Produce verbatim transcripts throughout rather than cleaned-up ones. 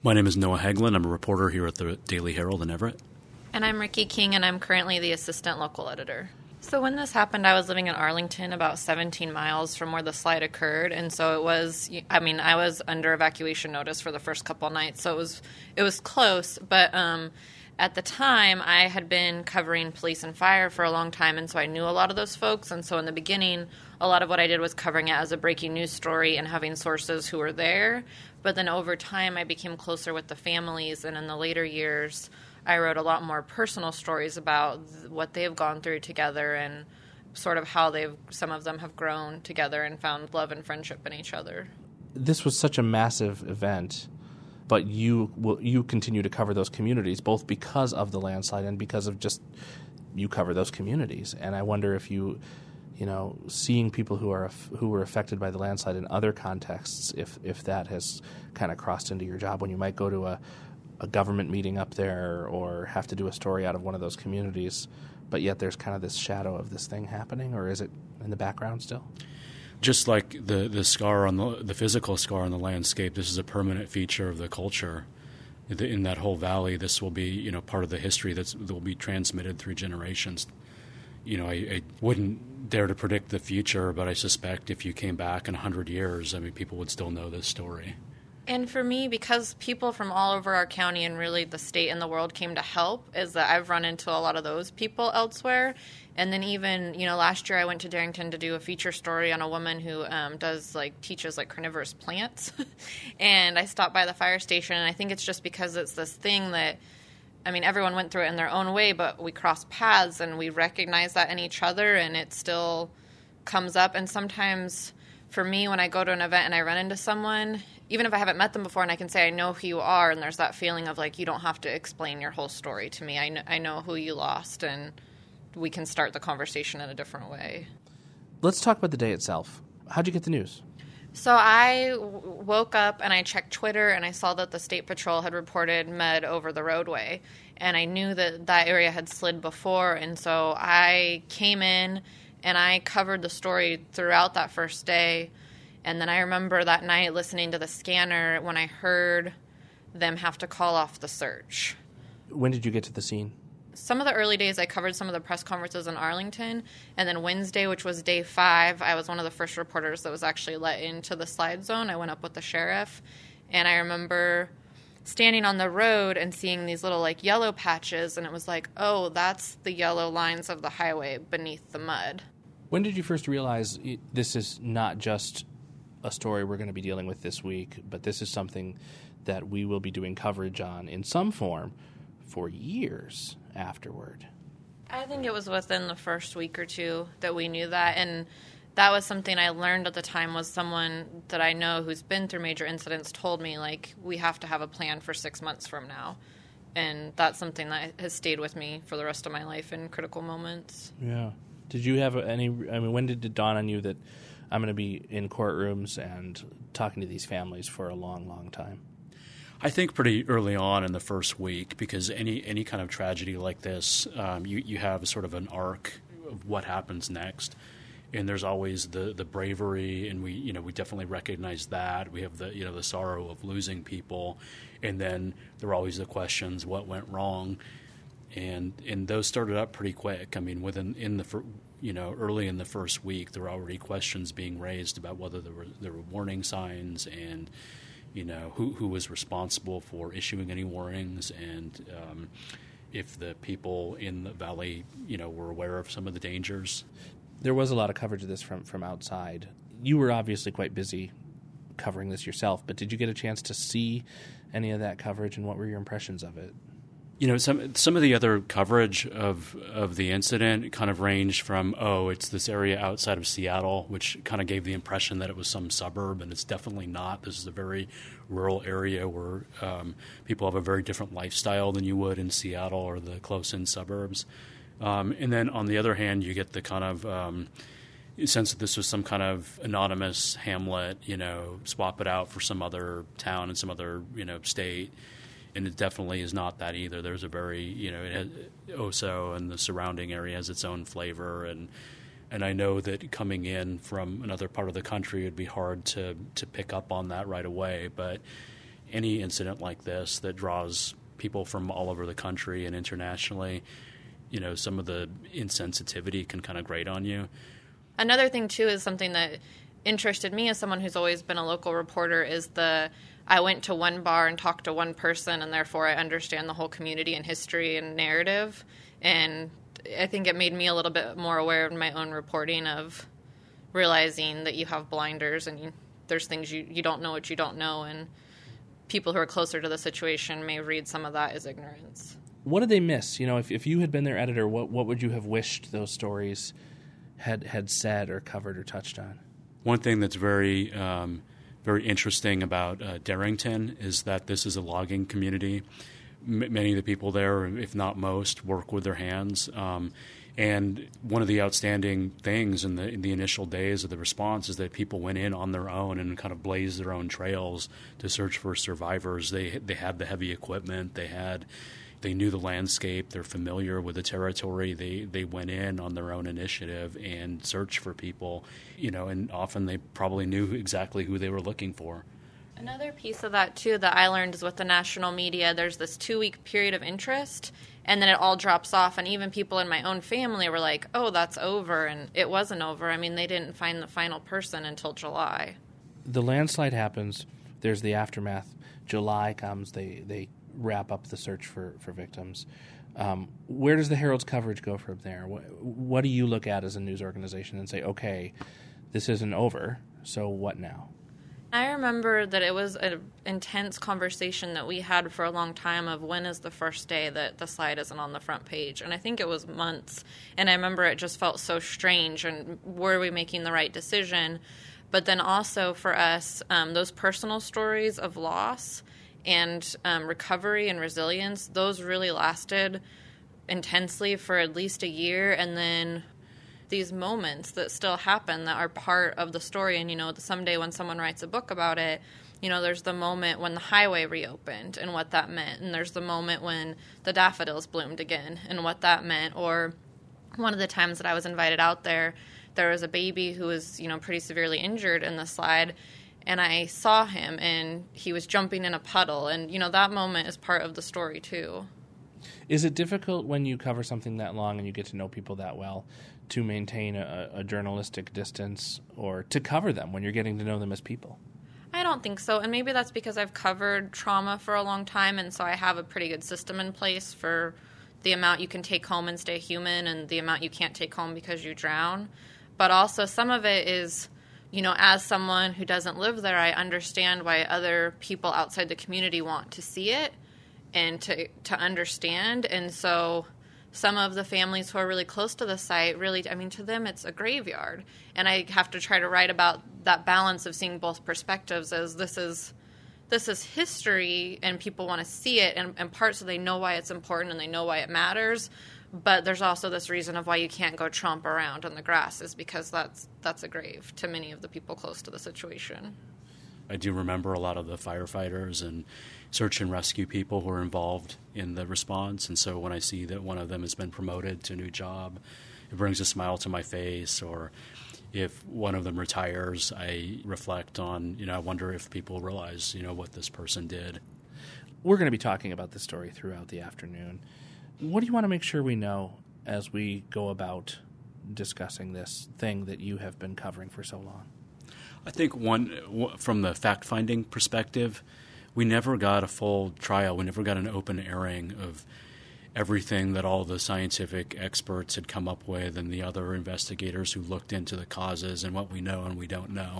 My name is Noah Hagelin. I'm a reporter here at the Daily Herald in Everett. And I'm Ricky King, and I'm currently the assistant local editor. So when this happened, I was living in Arlington, about seventeen miles from where the slide occurred, and so it was, I mean, I was under evacuation notice for the first couple nights, so it was it was close, but um, at the time, I had been covering police and fire for a long time, and so I knew a lot of those folks, and so in the beginning, a lot of what I did was covering it as a breaking news story and having sources who were there, but then over time, I became closer with the families, and in the later years, I wrote a lot more personal stories about what they've gone through together and sort of how they've, some of them have grown together and found love and friendship in each other. This was such a massive event, but you will, you continue to cover those communities, both because of the landslide and because of just you cover those communities. And I wonder if you, you know, seeing people who are who were affected by the landslide in other contexts, if if that has kind of crossed into your job when you might go to a a government meeting up there or have to do a story out of one of those communities, but yet there's kind of this shadow of this thing happening, or is it in the background still? Just like the, the scar on the the physical scar on the landscape, this is a permanent feature of the culture. In that whole valley, this will be, you know, part of the history that's, that will be transmitted through generations. You know, I, I wouldn't dare to predict the future, but I suspect if you came back in one hundred years, I mean, people would still know this story. And for me, because people from all over our county and really the state and the world came to help, is that I've run into a lot of those people elsewhere. And then even, you know, last year I went to Darrington to do a feature story on a woman who um, does, like, teaches, like, carnivorous plants. And I stopped by the fire station, and I think it's just because it's this thing that, I mean, everyone went through it in their own way, but we cross paths and we recognize that in each other, and it still comes up. And sometimes for me, when I go to an event and I run into someone, even if I haven't met them before and I can say I know who you are, and there's that feeling of, like, you don't have to explain your whole story to me. I know, I know who you lost, and we can start the conversation in a different way. Let's talk about the day itself. How'd you get the news? So I w- woke up and I checked Twitter, and I saw that the State Patrol had reported mud over the roadway. And I knew that that area had slid before, and so I came in and I covered the story throughout that first day. And then I remember that night listening to the scanner when I heard them have to call off the search. When did you get to the scene? Some of the early days, I covered some of the press conferences in Arlington. And then Wednesday, which was day five, I was one of the first reporters that was actually let into the slide zone. I went up with the sheriff. And I remember standing on the road and seeing these little, like, yellow patches. And it was like, oh, that's the yellow lines of the highway beneath the mud. When did you first realize this is not just a story we're going to be dealing with this week, but this is something that we will be doing coverage on in some form for years afterward? I think it was within the first week or two that we knew that, and that was something I learned at the time. Was someone that I know who's been through major incidents told me, like, we have to have a plan for six months from now, and that's something that has stayed with me for the rest of my life in critical moments. Yeah. Did you have any, I mean, when did it dawn on you that I'm going to be in courtrooms and talking to these families for a long, long time? I think pretty early on in the first week, because any any kind of tragedy like this, um, you, you have sort of an arc of what happens next. And there's always the, the bravery, and we you know we definitely recognize that. We have the you know the sorrow of losing people, and then there are always the questions: what went wrong? And and those started up pretty quick. I mean, within in the you know early in the first week, there were already questions being raised about whether there were there were warning signs, and you know who who was responsible for issuing any warnings, and um, if the people in the valley you know were aware of some of the dangers. There was a lot of coverage of this from from outside. You were obviously quite busy covering this yourself, but did you get a chance to see any of that coverage, and what were your impressions of it? You know, some some of the other coverage of of the incident kind of ranged from, oh, it's this area outside of Seattle, which kind of gave the impression that it was some suburb, and it's definitely not. This is a very rural area where um, people have a very different lifestyle than you would in Seattle or the close-in suburbs. Um, and then on the other hand, you get the kind of um, sense that this was some kind of anonymous hamlet, you know, swap it out for some other town in some other, you know, state. And it definitely is not that either. There's a very, you know, it has, Oso and the surrounding area has its own flavor, and and I know that coming in from another part of the country, it'd be hard to to pick up on that right away. But any incident like this that draws people from all over the country and internationally, you know, some of the insensitivity can kind of grate on you. Another thing, too, is something that interested me as someone who's always been a local reporter is the I went to one bar and talked to one person, and therefore I understand the whole community and history and narrative. And I think it made me a little bit more aware of my own reporting, of realizing that you have blinders and you, there's things you, you don't know what you don't know, and people who are closer to the situation may read some of that as ignorance. What did they miss? You know, if, if you had been their editor, what, what would you have wished those stories had had said or covered or touched on? One thing that's very um, very interesting about uh, Darrington is that this is a logging community. M- many of the people there, if not most, work with their hands. Um, and one of the outstanding things in the in the initial days of the response is that people went in on their own and kind of blazed their own trails to search for survivors. They they had the heavy equipment. They had They knew the landscape. They're familiar with the territory. They they went in on their own initiative and searched for people, you know, and often they probably knew exactly who they were looking for. Another piece of that, too, that I learned is with the national media, there's this two-week period of interest, and then it all drops off. And even people in my own family were like, oh, that's over, and it wasn't over. I mean, they didn't find the final person until July. The landslide happens. There's the aftermath. July comes. They they wrap up the search for, for victims. Um, where does the Herald's coverage go from there? What, what do you look at as a news organization and say, okay, this isn't over, so what now? I remember that it was an intense conversation that we had for a long time of when is the first day that the slide isn't on the front page. And I think it was months. And I remember it just felt so strange. And were we making the right decision? But then also for us, um, those personal stories of loss and um, recovery and resilience, those really lasted intensely for at least a year. And then these moments that still happen that are part of the story. And, you know, someday when someone writes a book about it, you know, there's the moment when the highway reopened and what that meant. And there's the moment when the daffodils bloomed again and what that meant. Or one of the times that I was invited out there, there was a baby who was, you know, pretty severely injured in the slide. And I saw him, and he was jumping in a puddle. And, you know, that moment is part of the story, too. Is it difficult when you cover something that long and you get to know people that well to maintain a, a journalistic distance or to cover them when you're getting to know them as people? I don't think so. And maybe that's because I've covered trauma for a long time, and so I have a pretty good system in place for the amount you can take home and stay human and the amount you can't take home because you drown. But also some of it is, you know, as someone who doesn't live there, I understand why other people outside the community want to see it and to to understand. And so some of the families who are really close to the site, really, I mean, to them it's a graveyard. And I have to try to write about that balance of seeing both perspectives, as this is this is history and people want to see it, and, and parts so they know why it's important and they know why it matters. But there's also this reason of why you can't go tromp around in the grass, is because that's that's a grave to many of the people close to the situation. I do remember a lot of the firefighters and search and rescue people who are involved in the response. And so when I see that one of them has been promoted to a new job, it brings a smile to my face. Or if one of them retires, I reflect on, you know, I wonder if people realize, you know, what this person did. We're going to be talking about this story throughout the afternoon. What do you want to make sure we know as we go about discussing this thing that you have been covering for so long? I think one, from the fact-finding perspective, we never got a full trial. We never got an open airing of everything that all the scientific experts had come up with and the other investigators who looked into the causes and what we know and we don't know.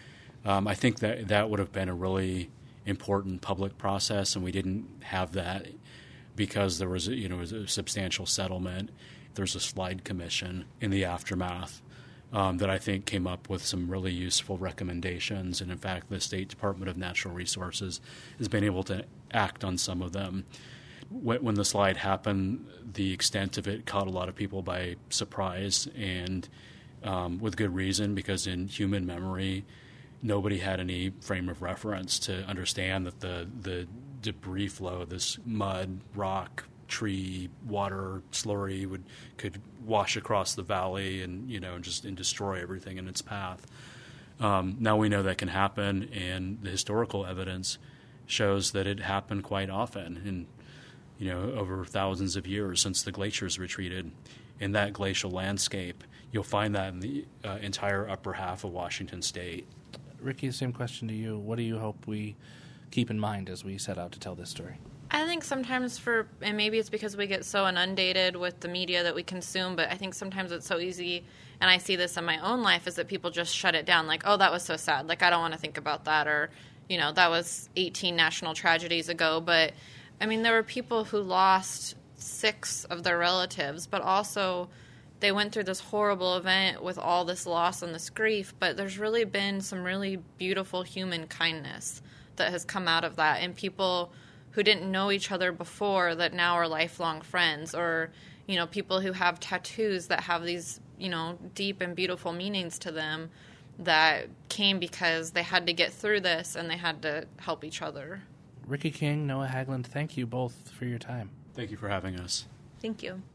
Um, I think that that would have been a really important public process, and we didn't have that because there was, you know, a substantial settlement. There's a slide commission in the aftermath um, that I think came up with some really useful recommendations. And in fact, the State Department of Natural Resources has been able to act on some of them. When the slide happened, the extent of it caught a lot of people by surprise, and um, with good reason, because in human memory, nobody had any frame of reference to understand that the, the debris flow, this mud, rock, tree, water, slurry would could wash across the valley and, you know, just and destroy everything in its path. Um, now we know that can happen, and the historical evidence shows that it happened quite often in, you know, over thousands of years since the glaciers retreated. In that glacial landscape, you'll find that in the uh, entire upper half of Washington state. Ricky, same question to you. What do you hope we keep in mind as we set out to tell this story? I think sometimes for, and maybe it's because we get so inundated with the media that we consume, but I think sometimes it's so easy, and I see this in my own life, is that people just shut it down. Like, oh, that was so sad. Like, I don't want to think about that. Or, you know, that was eighteen national tragedies ago. But, I mean, there were people who lost six of their relatives, but also they went through this horrible event with all this loss and this grief. But there's really been some really beautiful human kindness that has come out of that. And people who didn't know each other before that now are lifelong friends, or, you know, people who have tattoos that have these, you know, deep and beautiful meanings to them that came because they had to get through this and they had to help each other. Ricky King, Noah Haglund, thank you both for your time. Thank you for having us. Thank you.